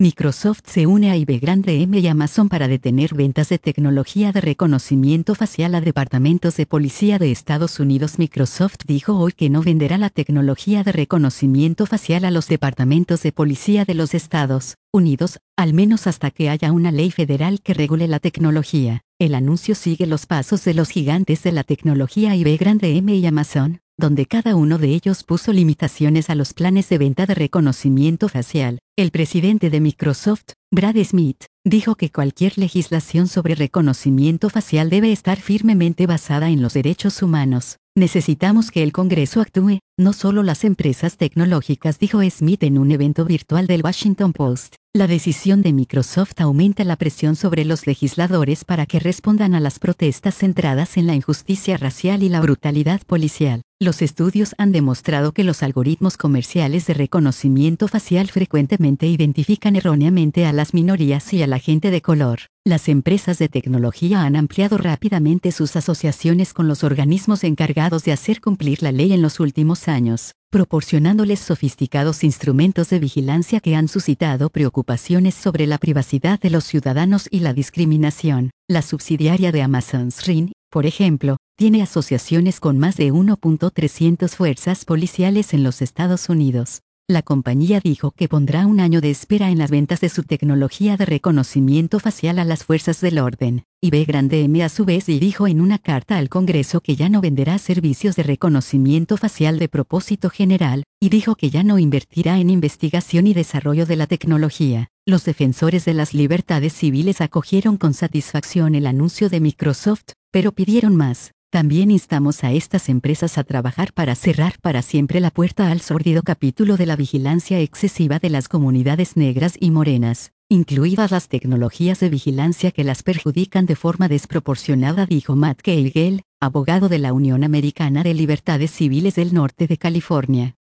Microsoft se une a IBM y Amazon para detener ventas de tecnología de reconocimiento facial a departamentos de policía de Estados Unidos. Microsoft dijo hoy que no venderá la tecnología de reconocimiento facial a los departamentos de policía de los Estados Unidos, al menos hasta que haya una ley federal que regule la tecnología. El anuncio sigue los pasos de los gigantes de la tecnología IBM y Amazon, donde cada uno de ellos puso limitaciones a los planes de venta de reconocimiento facial. El presidente de Microsoft, Brad Smith, dijo que cualquier legislación sobre reconocimiento facial debe estar firmemente basada en los derechos humanos. Necesitamos que el Congreso actúe, no solo las empresas tecnológicas, dijo Smith en un evento virtual del Washington Post. La decisión de Microsoft aumenta la presión sobre los legisladores para que respondan a las protestas centradas en la injusticia racial y la brutalidad policial. Los estudios han demostrado que los algoritmos comerciales de reconocimiento facial frecuentemente identifican erróneamente a las minorías y a la gente de color. Las empresas de tecnología han ampliado rápidamente sus asociaciones con los organismos encargados de hacer cumplir la ley en los últimos años, proporcionándoles sofisticados instrumentos de vigilancia que han suscitado preocupaciones sobre la privacidad de los ciudadanos y la discriminación. La subsidiaria de Amazon, Ring, por ejemplo, tiene asociaciones con más de 1.300 fuerzas policiales en los Estados Unidos. La compañía dijo que pondrá un año de espera en las ventas de su tecnología de reconocimiento facial a las fuerzas del orden. IBM a su vez dijo en una carta al Congreso que ya no venderá servicios de reconocimiento facial de propósito general, y dijo que ya no invertirá en investigación y desarrollo de la tecnología. Los defensores de las libertades civiles acogieron con satisfacción el anuncio de Microsoft, pero pidieron más. También instamos a estas empresas a trabajar para cerrar para siempre la puerta al sórdido capítulo de la vigilancia excesiva de las comunidades negras y morenas, incluidas las tecnologías de vigilancia que las perjudican de forma desproporcionada, dijo Matt Keigel, abogado de la Unión Americana de Libertades Civiles del Norte de California.